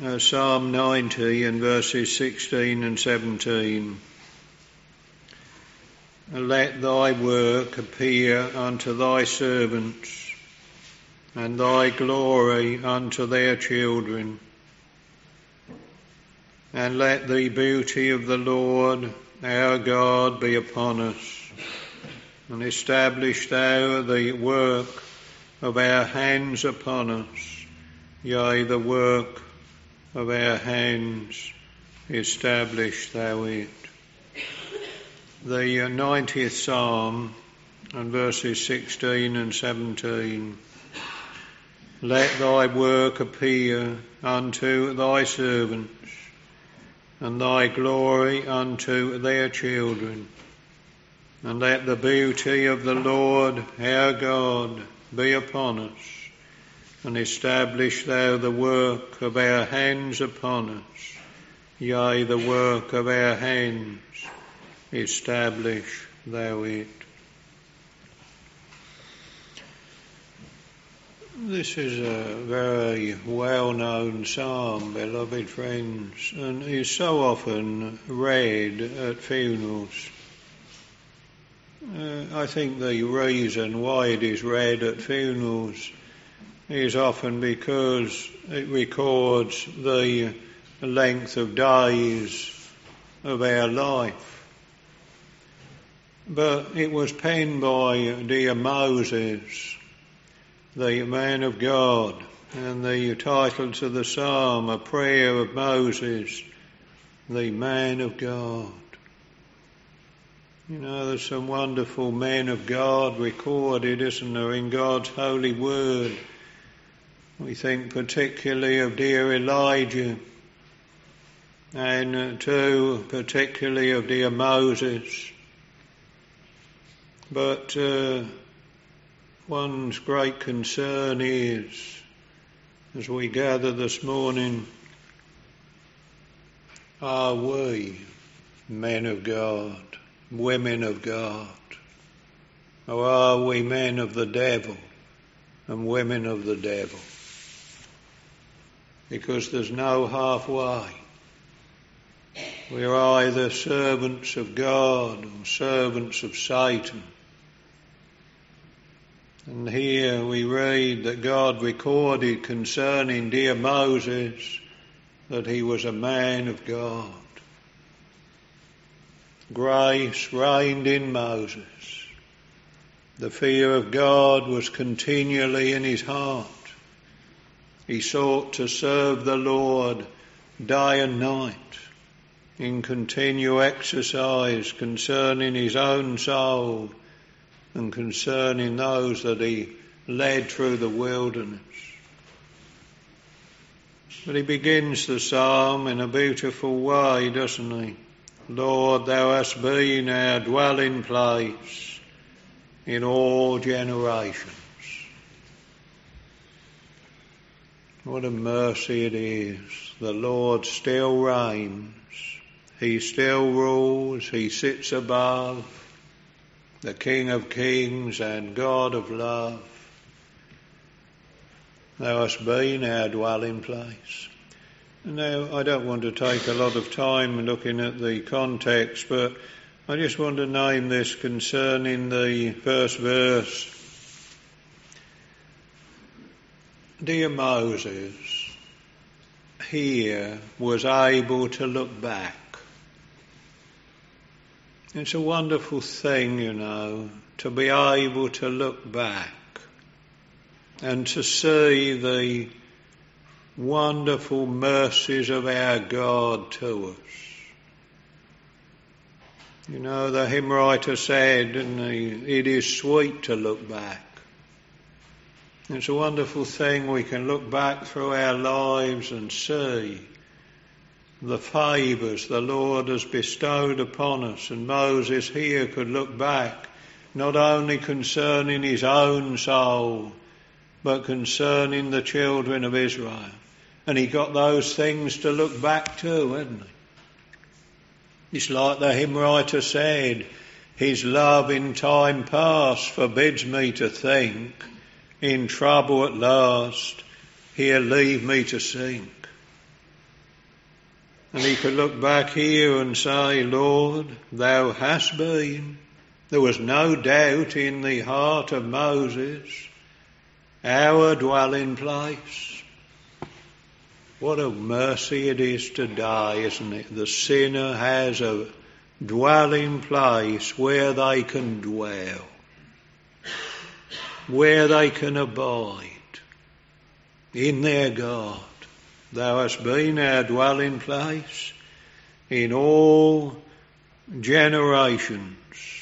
Psalm 90 and verses 16 and 17. Let thy work appear unto thy servants, and thy glory unto their children. And let the beauty of the Lord our God be upon us, and establish thou the work of our hands upon us, yea, the work of our hands, establish thou it. The 90th Psalm and verses 16 and 17. Let thy work appear unto thy servants, and thy glory unto their children. And let the beauty of the Lord our God be upon us, and establish thou the work of our hands upon us, yea, the work of our hands, establish thou it. This is a very well-known psalm, beloved friends, and is so often read at funerals. I think the reason why it is read at funerals is often because it records the length of days of our life. But it was penned by dear Moses, the man of God, and the title to the psalm, A Prayer of Moses, the man of God. You know, there's some wonderful men of God recorded, isn't there, in God's holy word. We think particularly of dear Elijah, and too particularly of dear Moses. But one's great concern is, as we gather this morning, are we men of God, women of God, or are we men of the devil and women of the devil? Because there's no halfway. We're either servants of God or servants of Satan. And here we read that God recorded concerning dear Moses that he was a man of God. Grace reigned in Moses. The fear of God was continually in his heart. He sought to serve the Lord day and night in continual exercise concerning his own soul and concerning those that he led through the wilderness. But he begins the psalm in a beautiful way, doesn't he? Lord, thou hast been our dwelling place in all generations. What a mercy it is. The Lord still reigns. He still rules. He sits above, the King of kings and God of love. Thou hast been our dwelling place. Now, I don't want to take a lot of time looking at the context, but I just want to name this concerning the first verse. Dear Moses here was able to look back. It's a wonderful thing, you know, to be able to look back and to see the wonderful mercies of our God to us. You know, the hymn writer said, didn't he, it is sweet to look back. It's a wonderful thing we can look back through our lives and see the favours the Lord has bestowed upon us. And Moses here could look back not only concerning his own soul, but concerning the children of Israel. And he got those things to look back to, hadn't he? It's like the hymn writer said, his love in time past forbids me to think, in trouble at last, he'll leave me to sink. And he could look back here and say, Lord, thou hast been. There was no doubt in the heart of Moses, our dwelling place. What a mercy it is today, isn't it? The sinner has a dwelling place where they can dwell, where they can abide in their God. Thou hast been our dwelling place in all generations.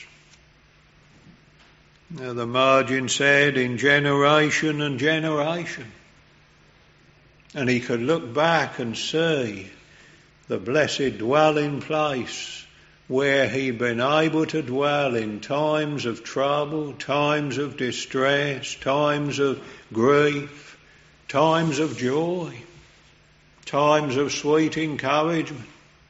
Now the margin said in generation and generation. And he could look back and see the blessed dwelling place where he'd been able to dwell in times of trouble, times of distress, times of grief, times of joy, times of sweet encouragement,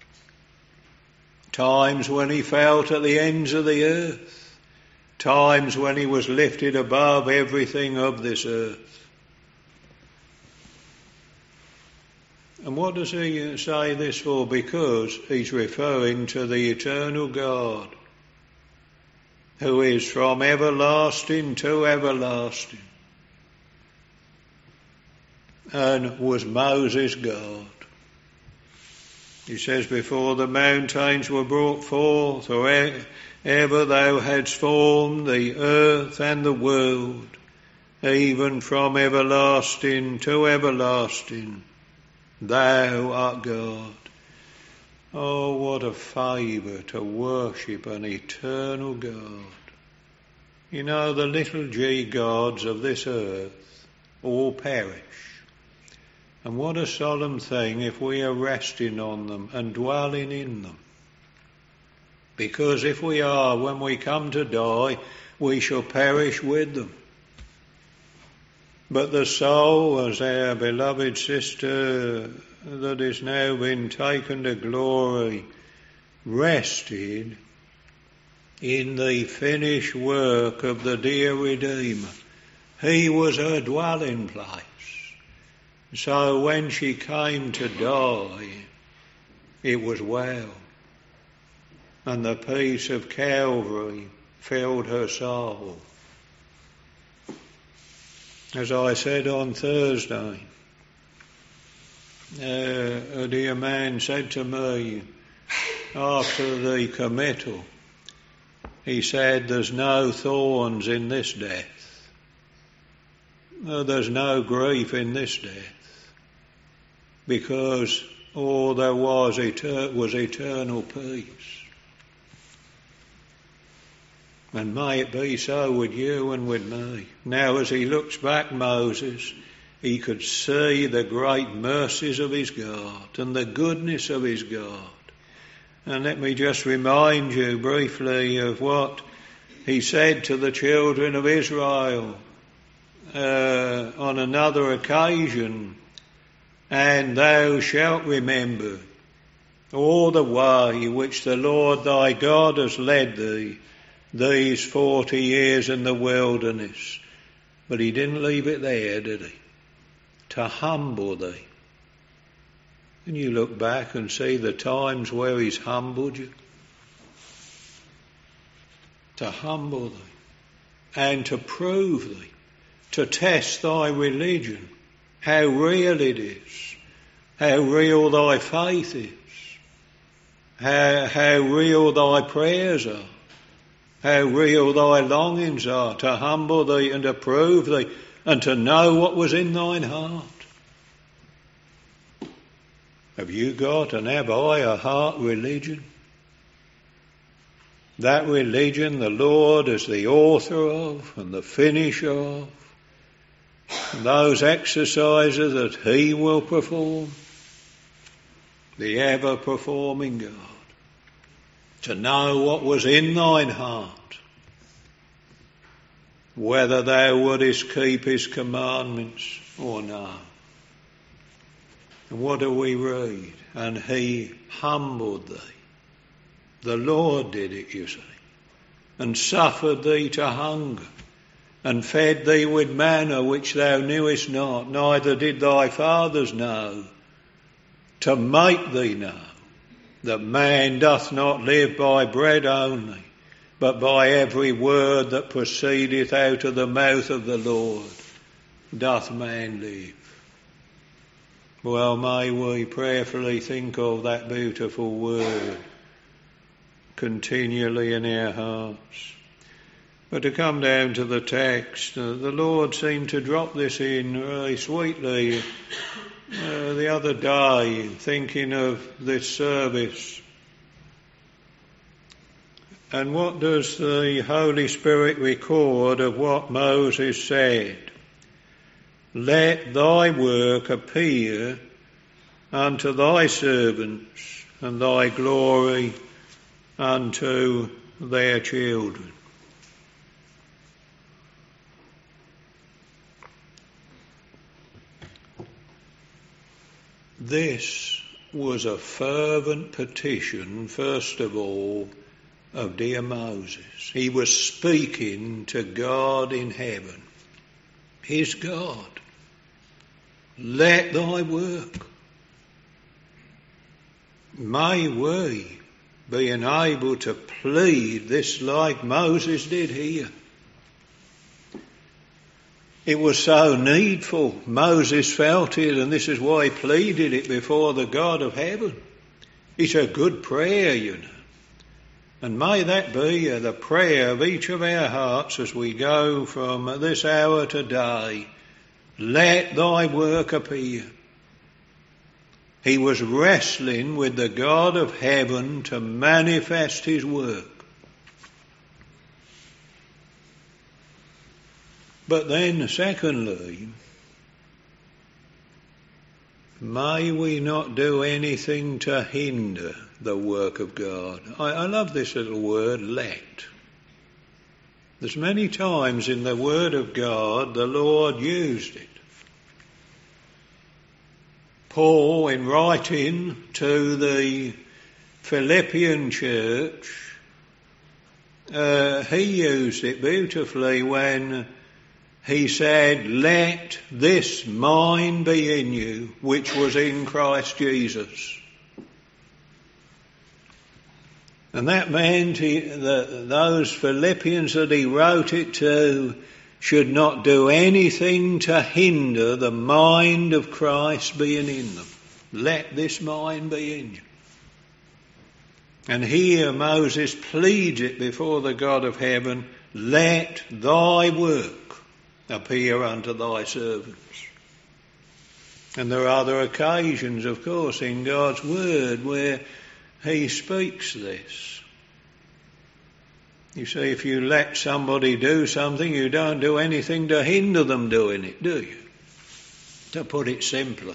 times when he felt at the ends of the earth, times when he was lifted above everything of this earth. And what does he say this for? Because he's referring to the eternal God, who is from everlasting to everlasting, and was Moses' God. He says, before the mountains were brought forth, or ever thou hadst formed the earth and the world, even from everlasting to everlasting, thou art God. Oh, what a favour to worship an eternal God. You know, the little g gods of this earth all perish. And what a solemn thing if we are resting on them and dwelling in them. Because if we are, when we come to die, we shall perish with them. But the soul, as our beloved sister that is now been taken to glory, rested in the finished work of the dear Redeemer. He was her dwelling place. So when she came to die, it was well. And the peace of Calvary filled her soul. As I said on Thursday, a dear man said to me after the committal, he said, there's no thorns in this death. There's no grief in this death. Because all there was eternal peace. And may it be so with you and with me. Now as he looks back, Moses, he could see the great mercies of his God and the goodness of his God. And let me just remind you briefly of what he said to the children of Israel on another occasion. And thou shalt remember all the way which the Lord thy God has led thee these 40 years in the wilderness. But he didn't leave it there, did he? To humble thee. And you look back and see the times where he's humbled you. To humble thee and to prove thee, to test thy religion. How real it is, how real thy faith is, how real thy prayers are, how real thy longings are, to humble thee and to prove thee and to know what was in thine heart. Have you got and have I a heart religion? That religion the Lord is the author of and the finisher of. And those exercises that he will perform, the ever-performing God, to know what was in thine heart, whether thou wouldest keep his commandments or no. And what do we read? And he humbled thee. The Lord did it, you see, and suffered thee to hunger, and fed thee with manna which thou knewest not, neither did thy fathers know, to make thee know that man doth not live by bread only, but by every word that proceedeth out of the mouth of the Lord doth man live. Well, may we prayerfully think of that beautiful word continually in our hearts. But to come down to the text, the Lord seemed to drop this in really sweetly the other day, thinking of this service. And what does the Holy Spirit record of what Moses said? Let thy work appear unto thy servants, and thy glory unto their children. This was a fervent petition, first of all, of dear Moses. He was speaking to God in heaven, his God. Let thy work. May we be able to plead this like Moses did here. It was so needful. Moses felt it, and this is why he pleaded it before the God of heaven. It's a good prayer, you know. And may that be the prayer of each of our hearts as we go from this hour today. Let thy work appear. He was wrestling with the God of heaven to manifest his work. But then, secondly, may we not do anything to hinder the work of God. I love this little word, let. There's many times in the Word of God the Lord used it. Paul, in writing to the Philippian church, he used it beautifully when he said, let this mind be in you, which was in Christ Jesus. And that meant those Philippians that he wrote it to should not do anything to hinder the mind of Christ being in them. Let this mind be in you. And here Moses pleads it before the God of heaven, let thy work appear unto thy servants. And there are other occasions, of course, in God's word where he speaks this. You see, if you let somebody do something, you don't do anything to hinder them doing it, do you? To put it simply.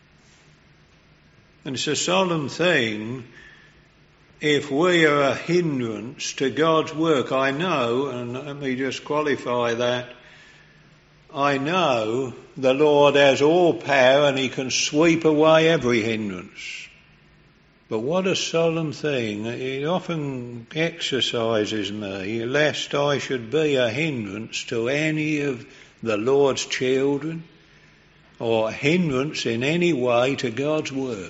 And it's a solemn thing if we are a hindrance to God's work. I know, and let me just qualify that, I know the Lord has all power and he can sweep away every hindrance. But what a solemn thing. It often exercises me, lest I should be a hindrance to any of the Lord's children, or a hindrance in any way to God's work.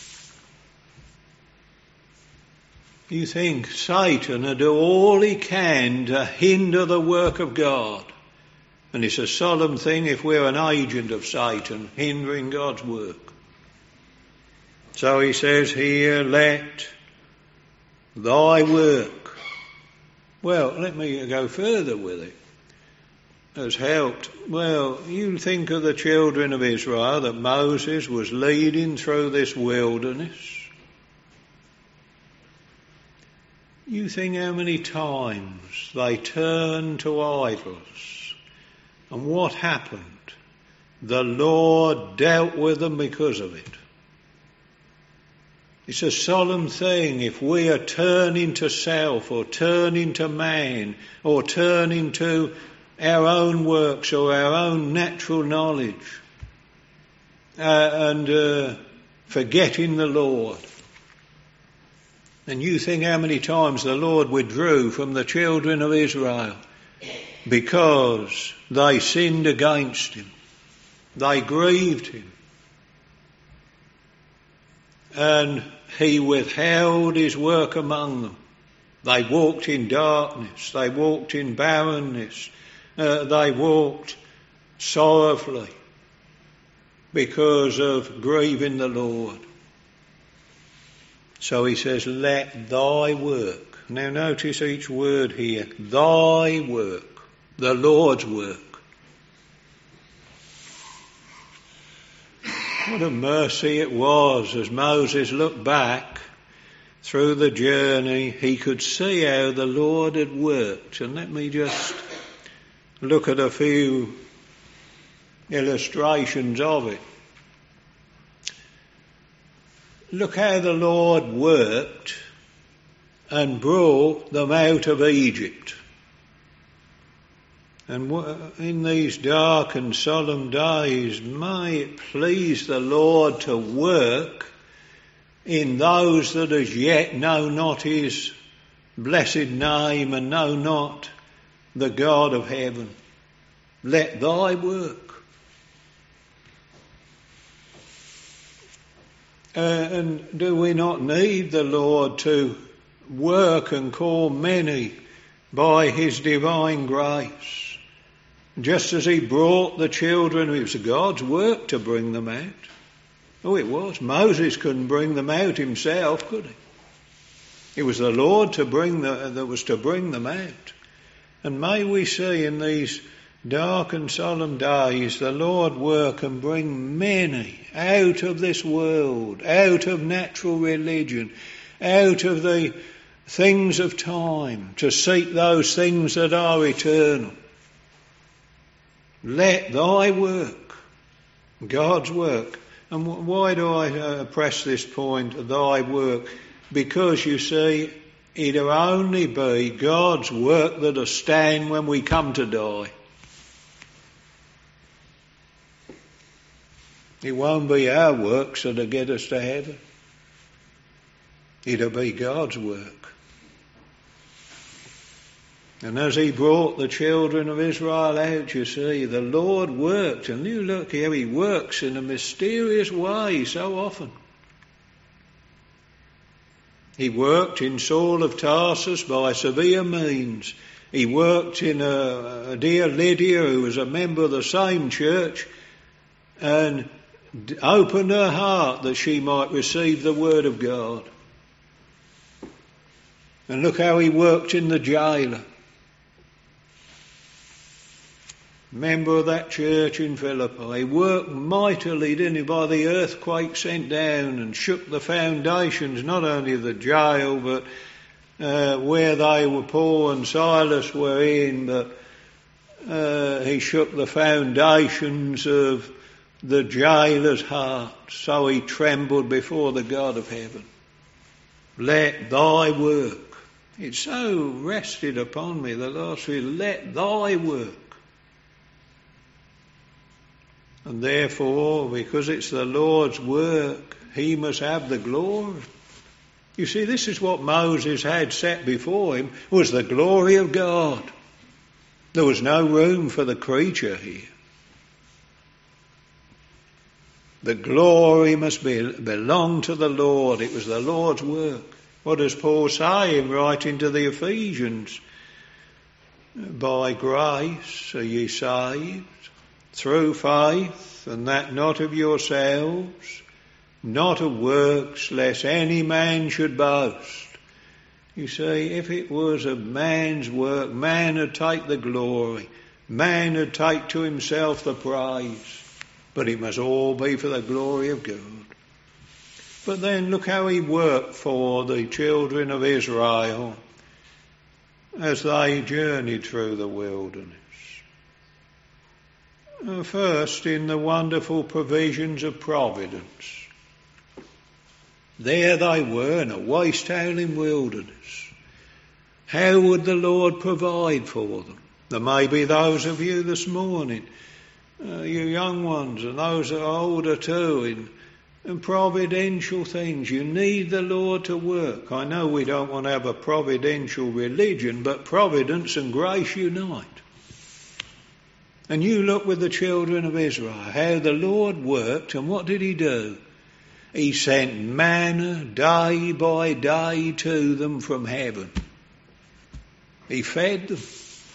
You think Satan will do all he can to hinder the work of God. And it's a solemn thing if we're an agent of Satan, hindering God's work. So he says here, let thy work. Well, let me go further with it. Has helped. Well, you think of the children of Israel that Moses was leading through this wilderness. You think how many times they turned to idols. And what happened? The Lord dealt with them because of it. It's a solemn thing if we are turning to self or turning to man or turning to our own works or our own natural knowledge and forgetting the Lord. And you think how many times the Lord withdrew from the children of Israel because they sinned against him. They grieved him. and he withheld his work among them. They walked in darkness, they walked in barrenness, they walked sorrowfully because of grieving the Lord. So he says, let thy work. Now notice each word here. Thy work. The Lord's work. What a mercy it was as Moses looked back through the journey. He could see how the Lord had worked. And let me just look at a few illustrations of it. Look how the Lord worked and brought them out of Egypt. And in these dark and solemn days, may it please the Lord to work in those that as yet know not his blessed name and know not the God of heaven. Let thy work. And do we not need the Lord to work and call many by his divine grace? Just as he brought the children, it was God's work to bring them out. Oh, it was. Moses couldn't bring them out himself, could he? It was the Lord that was to bring them out. And may we see in these dark and solemn days the Lord work and bring many out of this world, out of natural religion, out of the things of time, to seek those things that are eternal. Let thy work, God's work. And why do I press this point, thy work? Because you see, it'll only be God's work that'll stand when we come to die. It won't be our works that'll get us to heaven. It'll be God's work. And as he brought the children of Israel out, you see, the Lord worked. And you look here, he works in a mysterious way so often. He worked in Saul of Tarsus by severe means. He worked in a dear Lydia, who was a member of the same church, and opened her heart that she might receive the word of God. And look how he worked in the jailer. Member of that church in Philippi. He worked mightily, didn't he, by the earthquake sent down and shook the foundations, not only of the jail, but where they were, Paul and Silas were in, but he shook the foundations of the jailer's heart, so he trembled before the God of heaven. Let thy work. It so rested upon me the last few. Let thy work. And therefore, because it's the Lord's work, he must have the glory. You see, this is what Moses had set before him, was the glory of God. There was no room for the creature here. The glory must belong to the Lord. It was the Lord's work. What does Paul say in writing to the Ephesians? By grace are ye saved, through faith, and that not of yourselves, not of works, lest any man should boast. You see, if it was a man's work, man would take the glory. Man would take to himself the praise. But it must all be for the glory of God. But then look how he worked for the children of Israel as they journeyed through the wilderness. First, in the wonderful provisions of providence. There they were in a waste-howling wilderness. How would the Lord provide for them? There may be those of you this morning, you young ones, and those that are older too, in providential things. You need the Lord to work. I know we don't want to have a providential religion, but providence and grace unite. And you look with the children of Israel, how the Lord worked, and what did he do? He sent manna day by day to them from heaven. He fed them.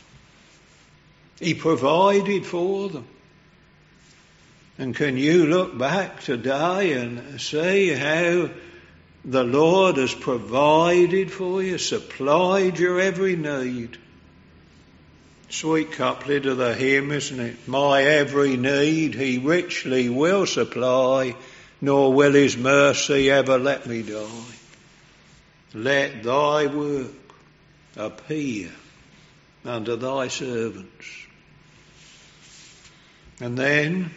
He provided for them. And can you look back today and see how the Lord has provided for you, supplied your every need? Sweet couplet of the hymn, isn't it? My every need he richly will supply, nor will his mercy ever let me die. Let thy work appear unto thy servants. And then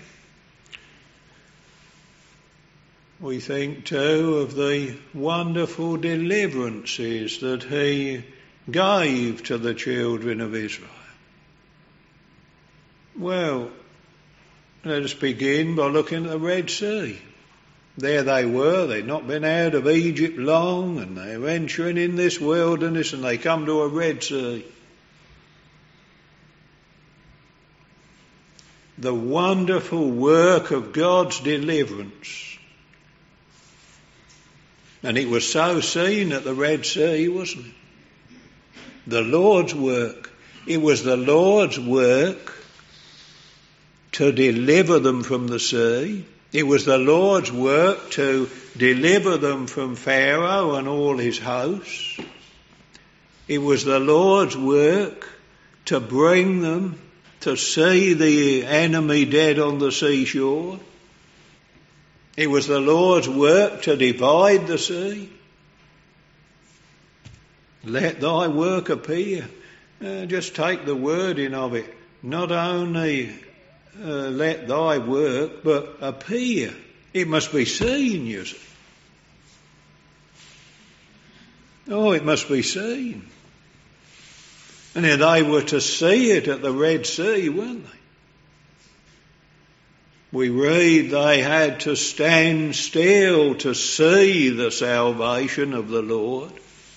we think too of the wonderful deliverances that he gave to the children of Israel. Well, let us begin by looking at the Red Sea. There they were, they'd not been out of Egypt long, and they were entering in this wilderness, and they come to a Red Sea. The wonderful work of God's deliverance. And it was so seen at the Red Sea, wasn't it? The Lord's work. It was the Lord's work to deliver them from the sea. It was the Lord's work to deliver them from Pharaoh and all his hosts. It was the Lord's work to bring them to see the enemy dead on the seashore. It was the Lord's work to divide the sea. Let thy work appear. Just take the wording of it. Not only let thy work, but appear. It must be seen, you see. Oh, it must be seen. And they were to see it at the Red Sea, weren't they? We read they had to stand still to see the salvation of the Lord.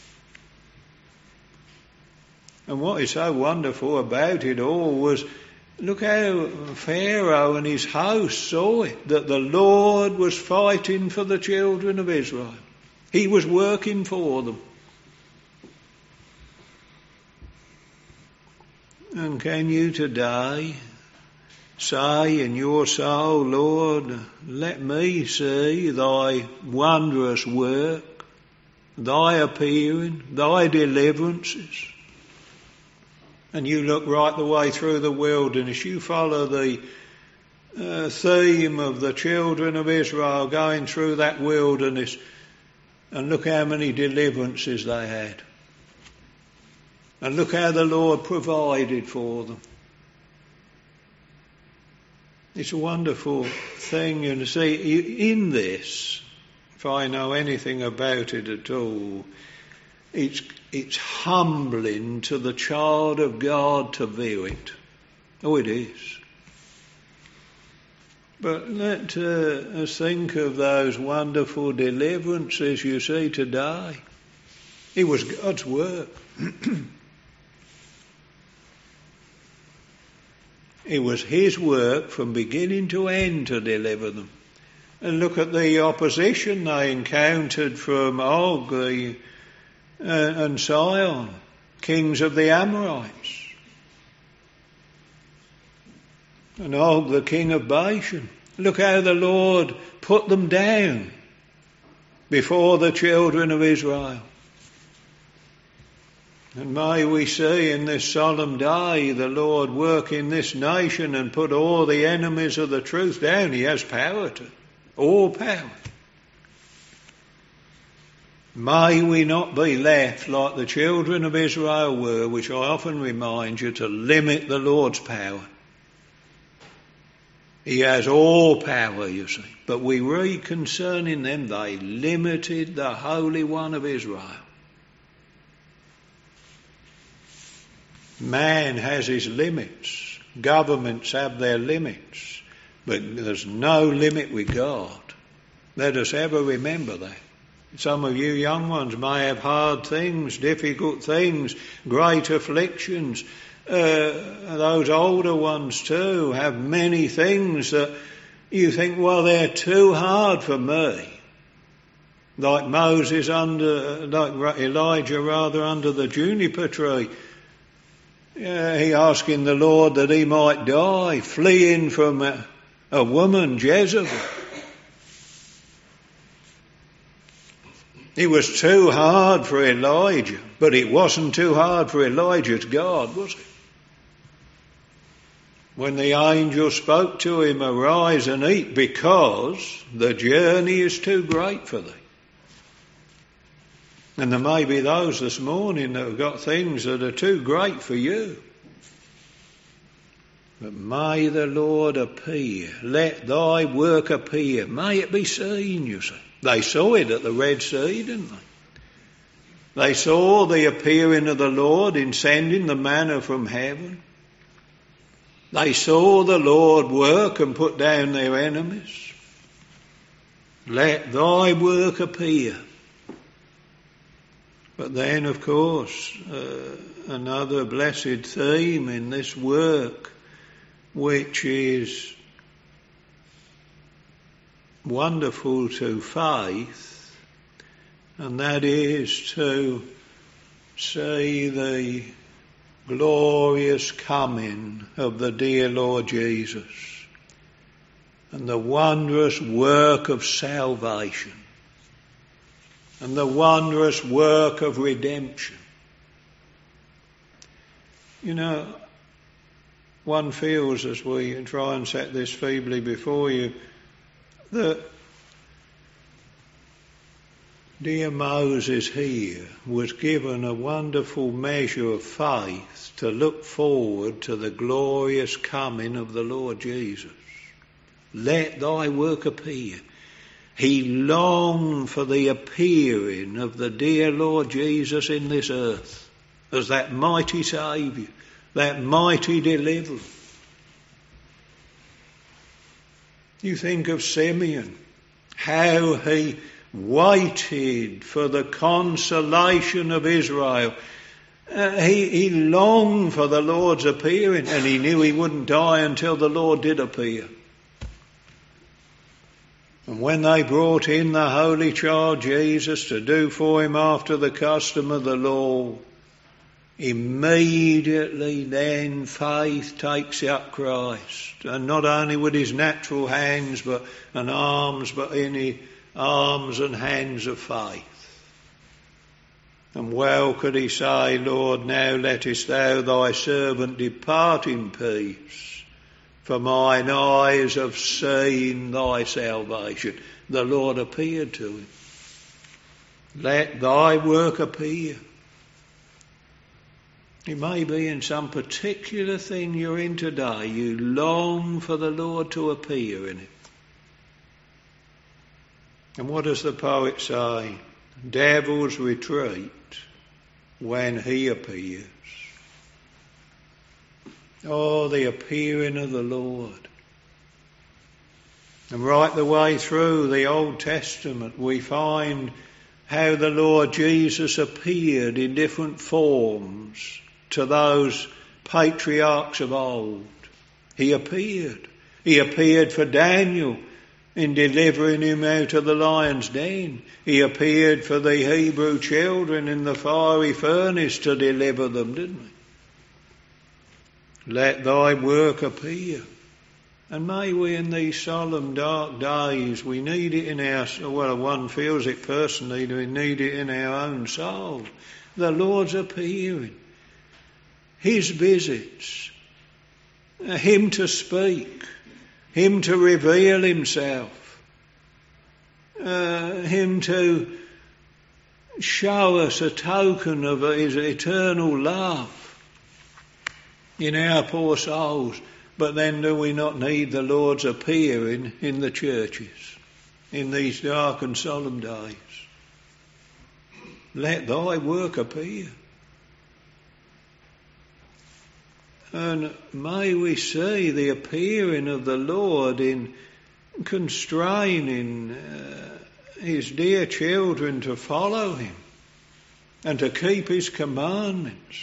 And what is so wonderful about it all was, look how Pharaoh and his house saw it, that the Lord was fighting for the children of Israel. He was working for them. And can you today say in your soul, Lord, let me see thy wondrous work, thy appearing, thy deliverances? And you look right the way through the wilderness. You follow the theme of the children of Israel going through that wilderness, and look how many deliverances they had. And look how the Lord provided for them. It's a wonderful thing, you know. See, in this, if I know anything about it at all, it's humbling to the child of God to view it. Oh, it is. But let us think of those wonderful deliverances you see today. It was God's work. It was his work from beginning to end to deliver them. And look at the opposition they encountered from Og and Sihon, kings of the Amorites. And Og, the king of Bashan. Look how the Lord put them down before the children of Israel. And may we see in this solemn day the Lord work in this nation and put all the enemies of the truth down. He has power to, all power. May we not be left like the children of Israel were, which I often remind you, to limit the Lord's power. He has all power, you see. But we read concerning them, they limited the Holy One of Israel. Man has his limits. Governments have their limits. But there's no limit with God. Let us ever remember that. Some of you young ones may have hard things, difficult things, great afflictions. Those older ones too have many things that you think, well, they're too hard for me. like Elijah under the juniper tree. He asking the Lord that he might die, fleeing from a woman, Jezebel. It was too hard for Elijah, but it wasn't too hard for Elijah's God, was it? When the angel spoke to him, arise and eat, because the journey is too great for thee. And there may be those this morning that have got things that are too great for you. But may the Lord appear. Let thy work appear. May it be seen, you see. They saw it at the Red Sea, didn't they? They saw the appearing of the Lord in sending the manna from heaven. They saw the Lord work and put down their enemies. Let thy work appear. But then, of course, another blessed theme in this work, which is wonderful to faith, and that is to see the glorious coming of the dear Lord Jesus and the wondrous work of salvation and the wondrous work of redemption. You know, one feels as we try and set this feebly before you that dear Moses here was given a wonderful measure of faith to look forward to the glorious coming of the Lord Jesus. Let thy work appear. He longed for the appearing of the dear Lord Jesus in this earth as that mighty Saviour, that mighty deliverer. You think of Simeon, how he waited for the consolation of Israel. He longed for the Lord's appearing, and he knew he wouldn't die until the Lord did appear. And when they brought in the Holy Child Jesus to do for him after the custom of the law, immediately then faith takes up Christ, and not only with his natural hands and arms, but in his arms and hands of faith. And well could he say, Lord, now lettest thou thy servant depart in peace, for mine eyes have seen thy salvation. The Lord appeared to him. Let thy work appear. It may be in some particular thing you're in today, you long for the Lord to appear in it. And what does the poet say? Devils retreat when he appears. Oh, the appearing of the Lord. And right the way through the Old Testament we find how the Lord Jesus appeared in different forms to those patriarchs of old. He appeared. He appeared for Daniel in delivering him out of the lion's den. He appeared for the Hebrew children in the fiery furnace to deliver them, didn't he? Let thy work appear. And may we in these solemn dark days, we need it in our, well, one feels it personally, we need it in our own soul. The Lord's appearing. His visits. Him to speak. Him to reveal himself. Him to show us a token of his eternal love in our poor souls. But then do we not need the Lord's appearing in the churches in these dark and solemn days? Let thy work appear. And may we see the appearing of the Lord in constraining his dear children to follow him and to keep his commandments.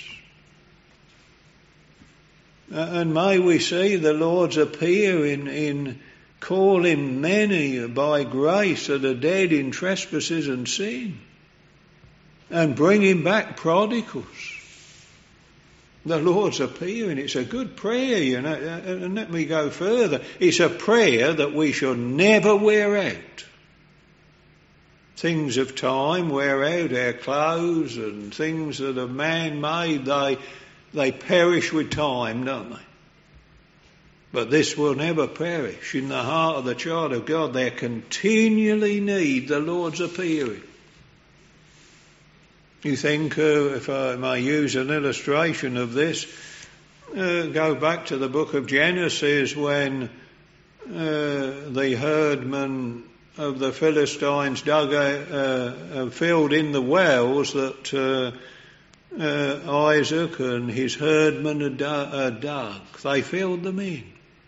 And may we see the Lord's appearing in calling many by grace that are dead in trespasses and sin, and bringing back prodigals. The Lord's appearing. It's a good prayer, you know. And let me go further. It's a prayer that we should never wear out. Things of time wear out, our clothes and things that are man-made, they perish with time, don't they? But this will never perish. In the heart of the child of God, they continually need the Lord's appearing. You think, if I may use an illustration of this, go back to the book of Genesis when the herdmen of the Philistines filled in the wells that Isaac and his herdmen had dug. They filled them in.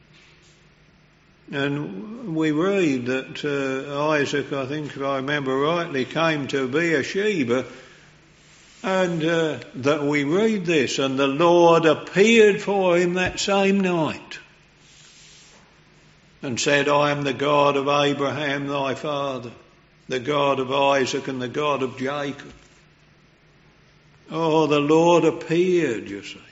And we read that Isaac, I think if I remember rightly, came to Beersheba, and that we read this, and the Lord appeared for him that same night and said, I am the God of Abraham thy father, the God of Isaac and the God of Jacob. Oh, the Lord appeared, you see.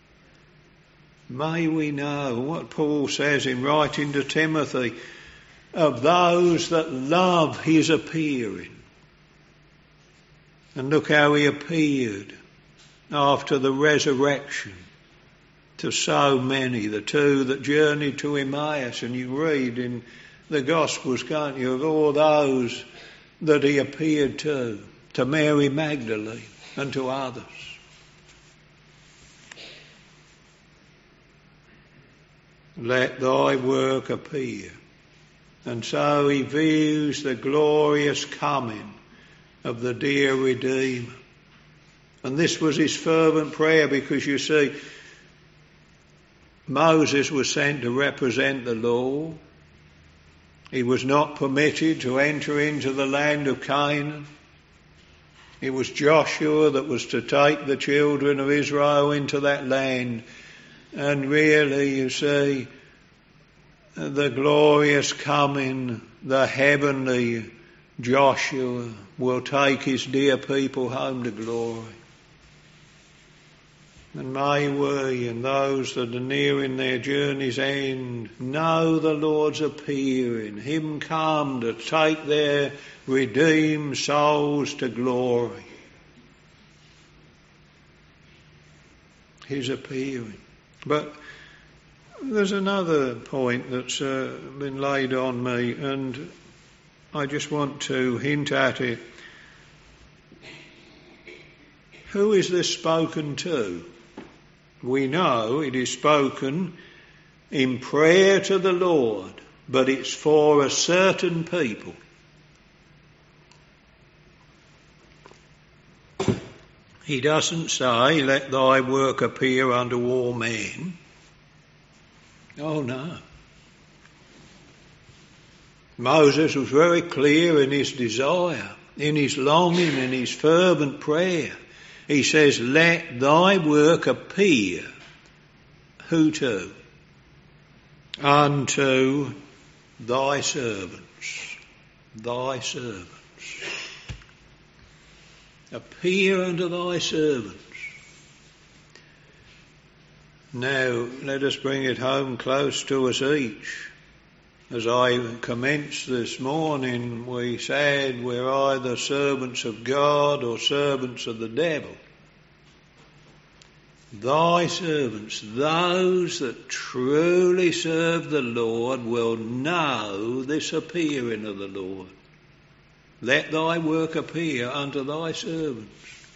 May we know what Paul says in writing to Timothy, of those that love his appearing. And look how he appeared after the resurrection to so many, the two that journeyed to Emmaus. And you read in the Gospels, can't you, of all those that he appeared to Mary Magdalene and to others. Let thy work appear. And so he views the glorious coming of the dear Redeemer. And this was his fervent prayer, because you see, Moses was sent to represent the law. He was not permitted to enter into the land of Canaan. It was Joshua that was to take the children of Israel into that land. And really, you see, the glorious coming, the heavenly Joshua will take his dear people home to glory. And may we and those that are nearing their journey's end know the Lord's appearing, him come to take their redeemed souls to glory. His appearing. But there's another point that's been laid on me, and I just want to hint at it. Who is this spoken to? We know it is spoken in prayer to the Lord, but it's for a certain people. He doesn't say, let thy work appear unto all men. Oh no. Moses was very clear in his desire, in his longing, in his fervent prayer. He says, let thy work appear. Who to? Unto thy servants. Thy servants. Appear unto thy servants. Now, let us bring it home close to us each. As I commenced this morning, we said we're either servants of God or servants of the devil. Thy servants, those that truly serve the Lord, will know this appearing of the Lord. Let thy work appear unto thy servants.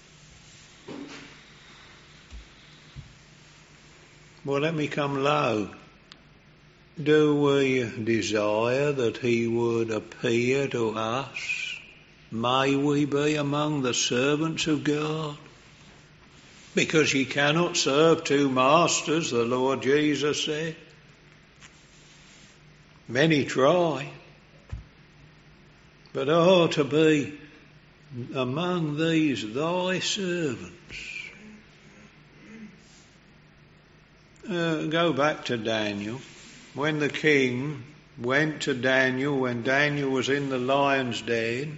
Well, let me come low. Do we desire that he would appear to us? May we be among the servants of God? Because ye cannot serve two masters, the Lord Jesus said. Many try. But to be among these thy servants. Go back to Daniel. When the king went to Daniel when Daniel was in the lion's den.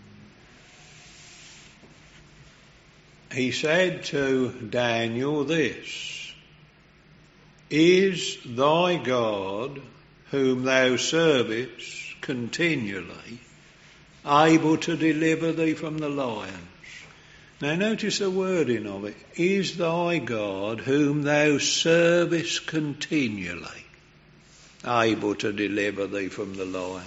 He said to Daniel this: "Is thy God, whom thou servest continually, able to deliver thee from the lions?" Now notice the wording of it. Is thy God, whom thou servest continually, able to deliver thee from the lions?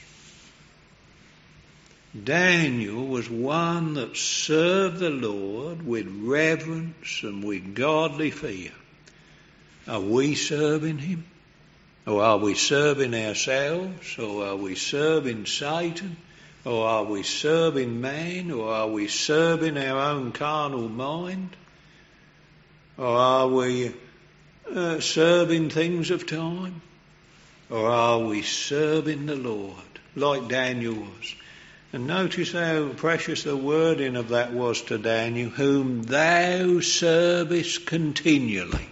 Daniel was one that served the Lord with reverence and with godly fear. Are we serving him? Or are we serving ourselves? Or are we serving Satan? Or are we serving man? Or are we serving our own carnal mind? Or are we serving things of time? Or are we serving the Lord like Daniel was? And notice how precious the wording of that was to Daniel: whom thou servest continually.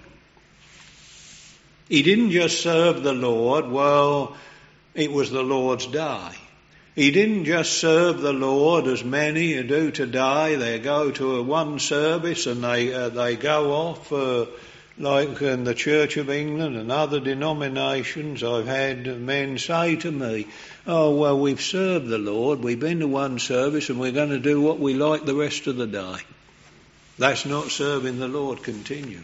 He didn't just serve the Lord while it was the Lord's day. He didn't just serve the Lord as many do today. They go to one service and they go off, like in the Church of England and other denominations. I've had men say to me, "Oh, well, we've served the Lord, we've been to one service and we're going to do what we like the rest of the day." That's not serving the Lord continually.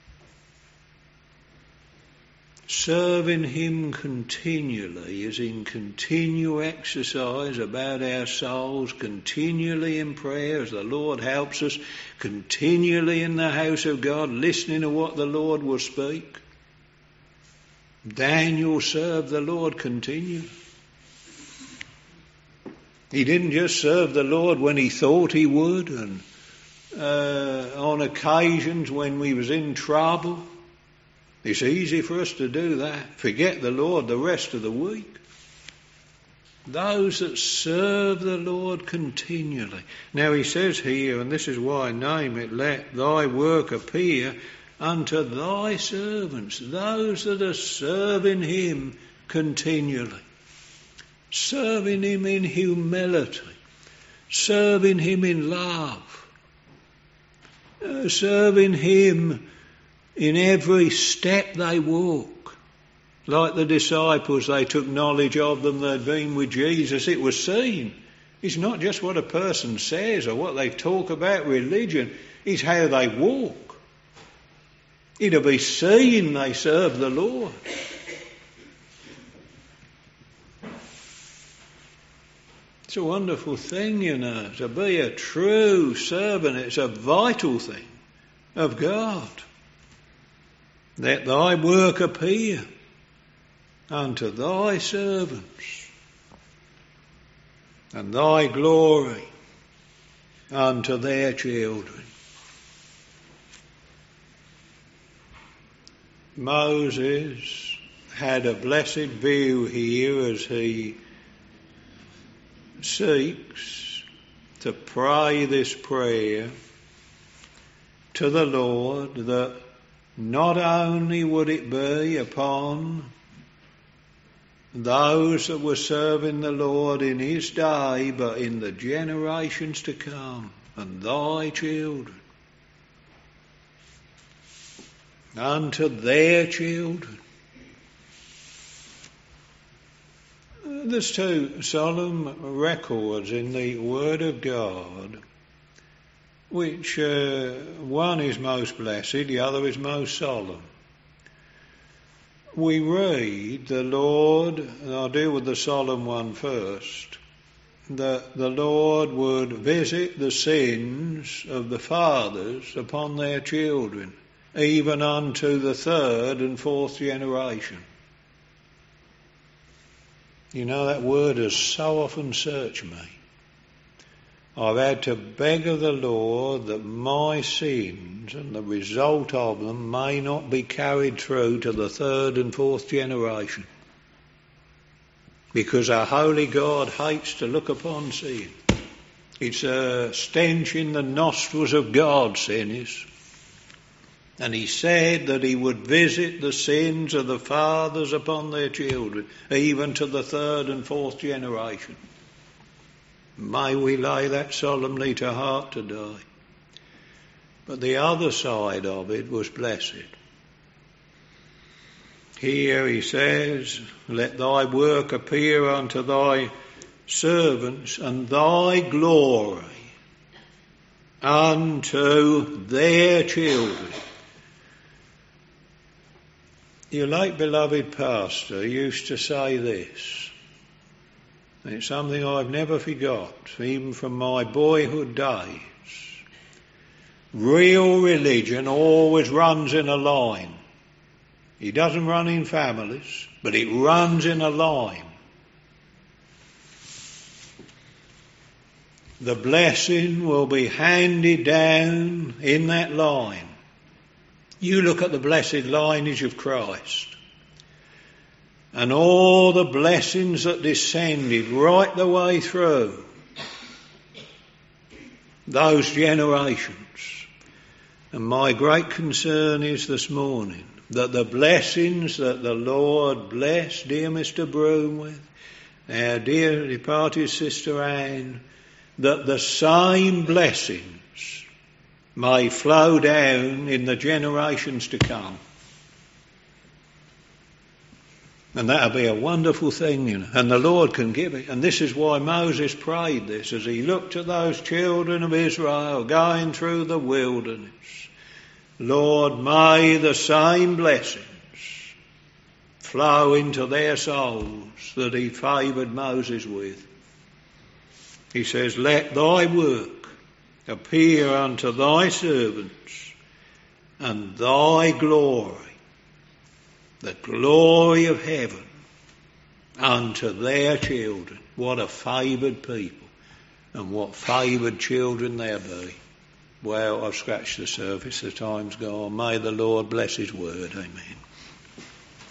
Serving him continually is in continual exercise about our souls, continually in prayer as the Lord helps us, continually in the house of God, listening to what the Lord will speak. Daniel served the Lord continually. He didn't just serve the Lord when he thought he would and on occasions when we was in trouble. It's easy for us to do that. Forget the Lord the rest of the week. Those that serve the Lord continually. Now he says here, and this is why I name it, let thy work appear unto thy servants, those that are serving him continually. Serving him in humility. Serving him in love. Serving him in every step they walk. Like the disciples, they took knowledge of them that had been with Jesus. It was seen. It's not just what a person says or what they talk about religion. It's how they walk. It'll be seen they serve the Lord. It's a wonderful thing, you know, to be a true servant. It's a vital thing of God. Let thy work appear unto thy servants, and thy glory unto their children. Moses had a blessed view here as he seeks to pray this prayer to the Lord, that not only would it be upon those that were serving the Lord in his day, but in the generations to come, and thy children, unto their children. There's two solemn records in the Word of God, which one is most blessed, the other is most solemn. We read the Lord, and I'll deal with the solemn one first, that the Lord would visit the sins of the fathers upon their children, even unto the third and fourth generation. You know, that word has so often searched me. I've had to beg of the Lord that my sins and the result of them may not be carried through to the third and fourth generation. Because our holy God hates to look upon sin. It's a stench in the nostrils of God, sin is. And he said that he would visit the sins of the fathers upon their children, even to the third and fourth generation. May we lay that solemnly to heart today. But the other side of it was blessed. Here he says, let thy work appear unto thy servants, and thy glory unto their children. Your late beloved pastor used to say this. It's something I've never forgot, even from my boyhood days. Real religion always runs in a line. It doesn't run in families, but it runs in a line. The blessing will be handed down in that line. You look at the blessed lineage of Christ and all the blessings that descended right the way through those generations. And my great concern is this morning that the blessings that the Lord blessed dear Mr. Broom with, our dear departed Sister Anne, that the same blessings may flow down in the generations to come. And that'll be a wonderful thing, you know. And the Lord can give it. And this is why Moses prayed this as he looked at those children of Israel going through the wilderness. Lord, may the same blessings flow into their souls that he favoured Moses with. He says, let thy work appear unto thy servants, and thy glory, the glory of heaven, unto their children. What a favoured people, and what favoured children they'll be. Well, I've scratched the surface, the time's gone. May the Lord bless his word. Amen.